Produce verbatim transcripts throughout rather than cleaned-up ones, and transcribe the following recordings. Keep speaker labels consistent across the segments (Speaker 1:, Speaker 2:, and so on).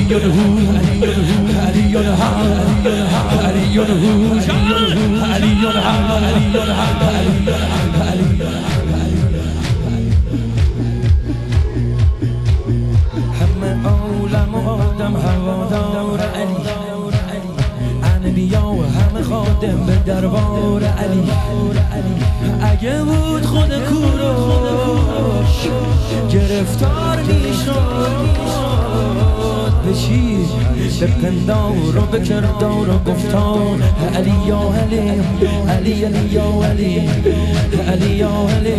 Speaker 1: علی الهو علی الحق علی الهو علی الحق علی الحق علی همه عالم و آدم هوادار علی انبیا و همه خادم به دربار علی اگه بود خود کوروش گرفتار میشد به چی؟ به پندار و به کردار و گفتار علی یا علی علی علی یا علی علی یا علی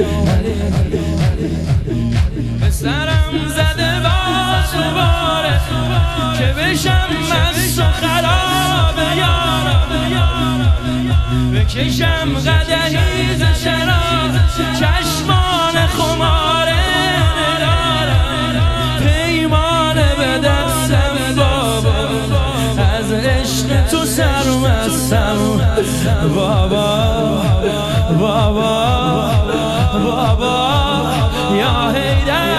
Speaker 1: به سرم زده باز دوباره که بشم مست و خراب یارم بکشم قدحی ز شراب چشمان خماره ندارم پیمانه به دستم بابا از عشق تو سرمستم بابا بابا بابا یا حیدر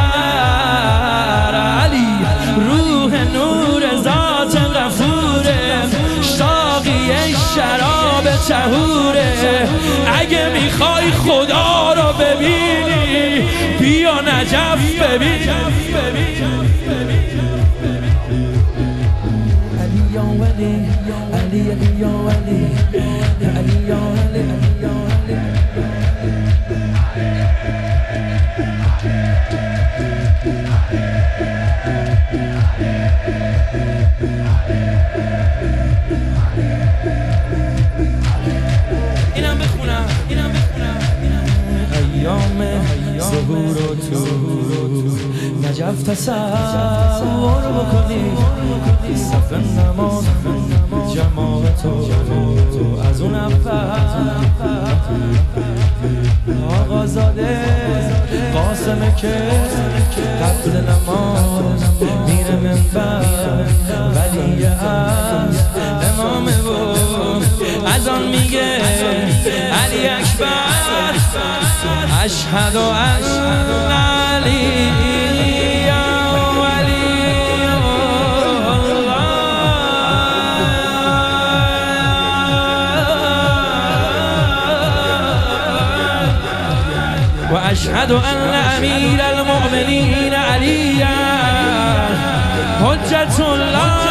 Speaker 1: علی روح نور ذات غفوره شاقی شراب طهوره اگه میخوای خدا رو ببینی بیا نجف ببین علی یا ولی علی علی یا ولی علی یا ولی علی یا ولی اینم بخونم اینم بخونم ایام ظهور و تو نجف تصور بکنی صف نماز جماعت تو از اون اول آقازاده قاسمه که قبل نماز میره منبر ولی از امامه بود از آن میگه علی اکبر اشهد ان علی وأشهد أن أمير المؤمنين عليا حجة الله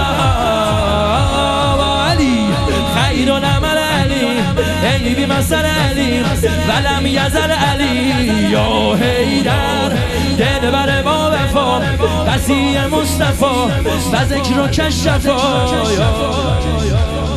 Speaker 1: وعلي خير العمل علي أي بمثل علي ولم يزل علي يا حیدر دل بر با وفا وصی مصطفی و ذکر و کشفا